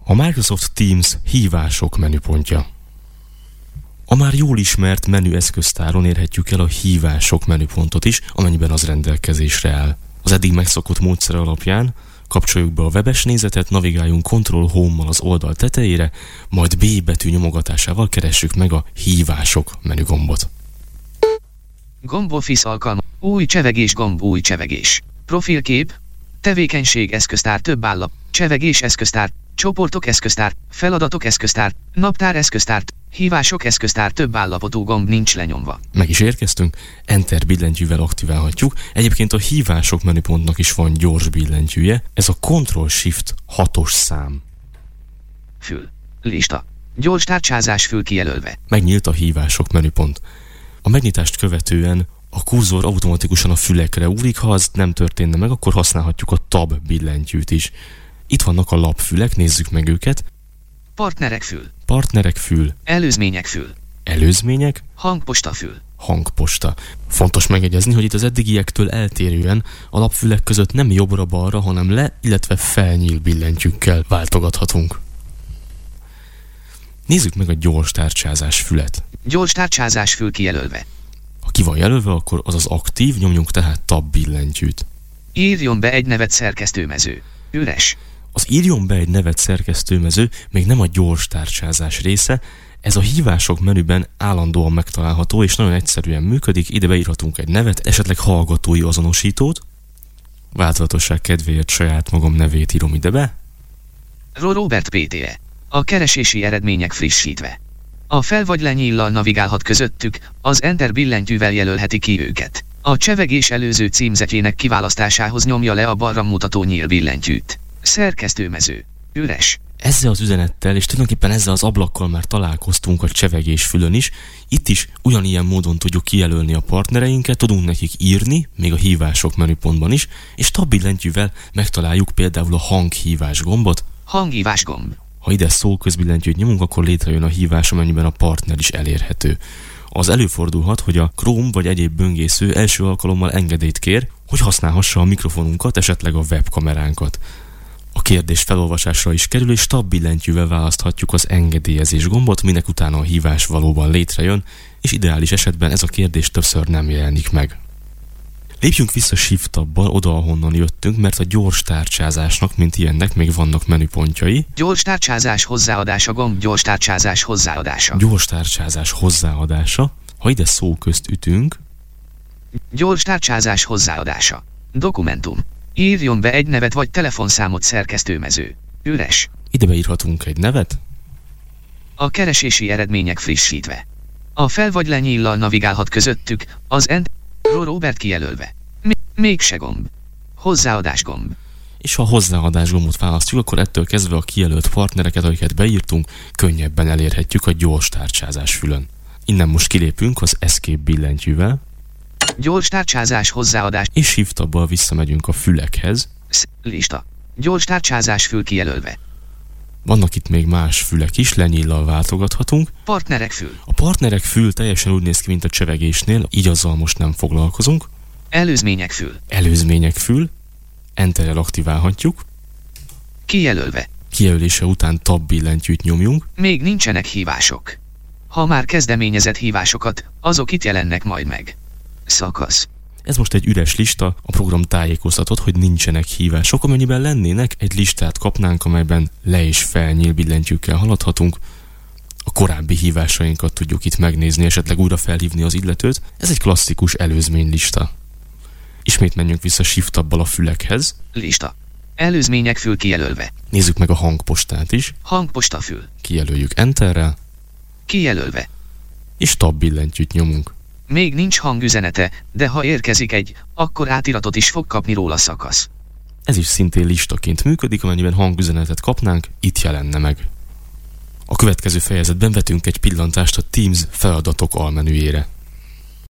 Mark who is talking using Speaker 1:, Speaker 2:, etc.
Speaker 1: A Microsoft Teams hívások menüpontja. A már jól ismert menüeszköztáron érhetjük el a hívások menüpontot is, amennyiben az rendelkezésre áll. Az eddig megszokott módszer alapján kapcsoljuk be a webes nézetet, navigáljunk Ctrl-Home-mal az oldal tetejére, majd B betű nyomogatásával keressük meg a hívások menügombot.
Speaker 2: Gomb Office alkalma. Új csevegés gomb, új csevegés. Profilkép. Tevékenység eszköztár, több állap. Csevegés eszköztár. Csoportok eszköztár. Feladatok eszköztár. Naptár eszköztár. Hívások eszköztár, több állapotú gomb nincs lenyomva.
Speaker 1: Meg is érkeztünk, Enter billentyűvel aktiválhatjuk. Egyébként a hívások menüpontnak is van gyors billentyűje. Ez a Ctrl-Shift 6-os szám.
Speaker 2: Fül. Lista. Gyors tárcsázás fül kijelölve.
Speaker 1: Megnyílt a hívások menüpont. A megnyitást követően a kurzor automatikusan a fülekre ugrik, ha az nem történne meg, akkor használhatjuk a Tab billentyűt is. Itt vannak a lapfülek, nézzük meg őket.
Speaker 2: Partnerek fül.
Speaker 1: Partnerek fül.
Speaker 2: Előzmények fül.
Speaker 1: Előzmények.
Speaker 2: Hangposta fül.
Speaker 1: Hangposta. Fontos megjegyezni, hogy itt az eddigiektől eltérően a lapfülek között nem jobbra-balra, hanem le, illetve felnyíl billentyűkkel váltogathatunk. Nézzük meg a gyors tárcsázás fület.
Speaker 2: Gyors tárcsázás fül kijelölve.
Speaker 1: Ha ki van jelölve, akkor az az aktív, nyomjunk tehát Tab billentyűt.
Speaker 2: Írjon be egy nevet szerkesztőmező. Üres.
Speaker 1: Az írjon be egy nevet szerkesztőmező még nem a gyors tárcsázás része, ez a hívások menüben állandóan megtalálható és nagyon egyszerűen működik, ide beírhatunk egy nevet, esetleg hallgatói azonosítót. Változatosság kedvéért saját magam nevét írom ide be.
Speaker 2: Robert PTE. A keresési eredmények frissítve. A fel vagy lenyíllal navigálhat közöttük, az Enter billentyűvel jelölheti ki őket. A csevegés előző címzetjének kiválasztásához nyomja le a balra mutató nyíl billentyűt. Szerkesztőmező. Üres.
Speaker 1: Ezzel az üzenettel és tulajdonképpen ezzel az ablakkal már találkoztunk a csevegés fülön is. Itt is ugyanilyen módon tudjuk kijelölni a partnereinket, tudunk nekik írni, még a hívások menüpontban is, és Tab billentyűvel megtaláljuk például a hanghívás gombot.
Speaker 2: Hanghívás gomb.
Speaker 1: Ha ide szóközbillentyűt nyomunk, akkor létrejön a hívás, amennyiben a partner is elérhető. Az előfordulhat, hogy a Chrome vagy egyéb böngésző első alkalommal engedélyt kér, hogy használhassa a mikrofonunkat, esetleg a webkameránkat. A kérdés felolvasásra is kerül, és Tab billentyűvel választhatjuk az engedélyezés gombot, minek utána a hívás valóban létrejön, és ideális esetben ez a kérdés többször nem jelenik meg. Lépjünk vissza Shift tabbal oda, ahonnan jöttünk, mert a gyors tárcsázásnak, mint ilyennek, még vannak menüpontjai.
Speaker 2: Gyors tárcsázás hozzáadása gomb, gyors tárcsázás hozzáadása.
Speaker 1: Gyors tárcsázás hozzáadása. Ha ide szó közt ütünk.
Speaker 2: Gyors tárcsázás hozzáadása. Dokumentum. Írjon be egy nevet vagy telefonszámot szerkesztőmező. Üres.
Speaker 1: Ide beírhatunk egy nevet.
Speaker 2: A keresési eredmények frissítve. A fel vagy lenyíllal navigálhat közöttük, az Enter Robert kijelölve. Mégse gomb. Hozzáadás gomb.
Speaker 1: És ha a hozzáadás gombot választjuk, akkor ettől kezdve a kijelölt partnereket, amiket beírtunk, könnyebben elérhetjük a gyors tárcsázás fülön. Innen most kilépünk az Escape billentyűvel.
Speaker 2: Gyors tárcsázás hozzáadás.
Speaker 1: És Shift tabbal visszamegyünk a fülekhez.
Speaker 2: Lista. Gyors tárcsázás fül kijelölve.
Speaker 1: Vannak itt még más fülek is, lenyíllal váltogathatunk.
Speaker 2: Partnerek fül.
Speaker 1: A partnerek fül teljesen úgy néz ki, mint a csevegésnél, így azzal most nem foglalkozunk.
Speaker 2: Előzmények fül.
Speaker 1: Előzmények fül. Enterrel aktiválhatjuk.
Speaker 2: Kijelölve.
Speaker 1: Kijelölése után Tab billentyűt nyomjunk.
Speaker 2: Még nincsenek hívások. Ha már kezdeményezett hívásokat, azok itt jelennek majd meg. Szakasz.
Speaker 1: Ez most egy üres lista, a program tájékoztatott, hogy nincsenek hívások, amennyiben lennének, egy listát kapnánk, amelyben le- és felnyíl billentyűkkel haladhatunk. A korábbi hívásainkat tudjuk itt megnézni, esetleg újra felhívni az illetőt. Ez egy klasszikus előzménylista. Ismét menjünk vissza Shift tabbal a fülekhez.
Speaker 2: Lista. Előzmények fül kijelölve.
Speaker 1: Nézzük meg a hangpostát is.
Speaker 2: Hangposta fül.
Speaker 1: Kijelöljük Enterrel.
Speaker 2: Kijelölve.
Speaker 1: És Tab billentyűt nyomunk.
Speaker 2: Még nincs hangüzenete, de ha érkezik egy, akkor átiratot is fog kapni róla szakasz.
Speaker 1: Ez is szintén listaként működik, amennyiben hangüzenetet kapnánk, itt jelenne meg. A következő fejezetben vetünk egy pillantást a Teams feladatok almenüjére.